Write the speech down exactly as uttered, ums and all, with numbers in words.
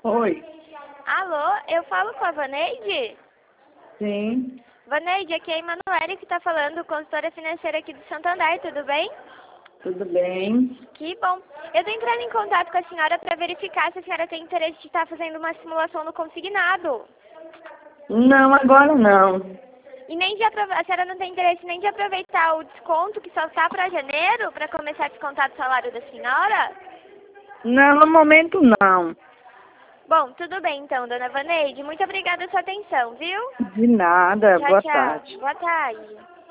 Oi. Alô, eu falo com a Vaneide? Sim. Vaneide, aqui é a Emanuele que está falando, consultora financeira aqui do Santander, tudo bem? Tudo bem? Que bom. Eu estou entrando em contato com a senhora para verificar se a senhora tem interesse de estar fazendo uma simulação no consignado. Não, agora não. E nem de aprove... a senhora não tem interesse nem de aproveitar o desconto que só está para janeiro, para começar a descontar do salário da senhora? Não, no momento não. Bom, tudo bem então, dona Vaneide. Muito obrigada pela sua atenção, viu? De nada. Tchau, Boa tchau. tarde. Boa tarde.